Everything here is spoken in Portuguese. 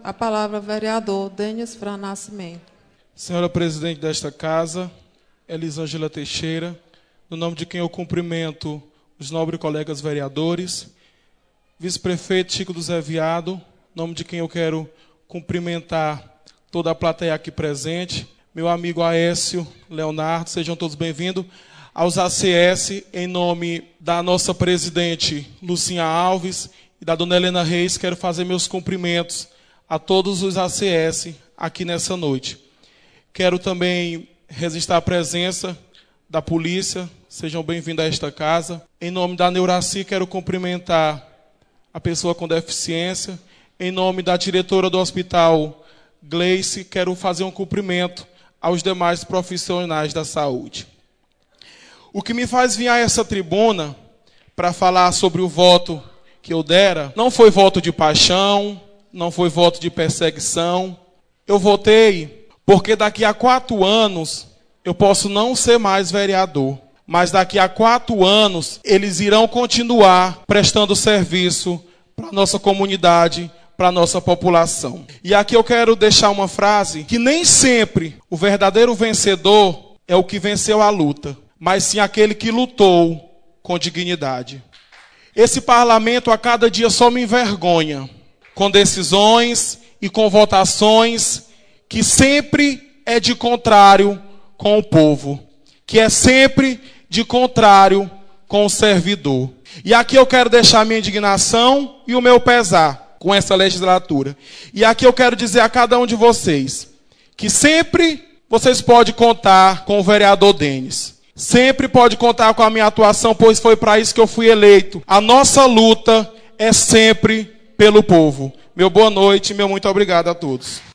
A palavra, vereador Denis Fran Nascimento. Senhora presidente desta casa, Elisângela Teixeira, no nome de quem eu cumprimento os nobres colegas vereadores, vice-prefeito Chico do Zé Viado, no nome de quem eu quero cumprimentar toda a plateia aqui presente, meu amigo Aécio, Leonardo, sejam todos bem-vindos. Aos ACS, em nome da nossa presidente Lucinha Alves e da dona Helena Reis, quero fazer meus cumprimentos a todos os ACS aqui nessa noite. Quero também registrar a presença da polícia, sejam bem-vindos a esta casa. Em nome da Neuraci, quero cumprimentar a pessoa com deficiência. Em nome da diretora do hospital, Gleice, quero fazer um cumprimento aos demais profissionais da saúde. O que me faz vir a essa tribuna para falar sobre o voto que eu dera, não foi voto de paixão, não foi voto de perseguição. Eu votei porque daqui a 4 anos eu posso não ser mais vereador, mas daqui a 4 anos eles irão continuar prestando serviço para a nossa comunidade, para a nossa população. E aqui eu quero deixar uma frase, que nem sempre o verdadeiro vencedor é o que venceu a luta, mas sim aquele que lutou com dignidade. Esse parlamento a cada dia só me envergonha, com decisões e com votações que sempre é de contrário com o povo, que é sempre de contrário com o servidor. E aqui eu quero deixar minha indignação e o meu pesar com essa legislatura. E aqui eu quero dizer a cada um de vocês que sempre vocês podem contar com o vereador Denis. Sempre pode contar com a minha atuação, pois foi para isso que eu fui eleito. A nossa luta é sempre pelo povo. Meu boa noite, meu muito obrigado a todos.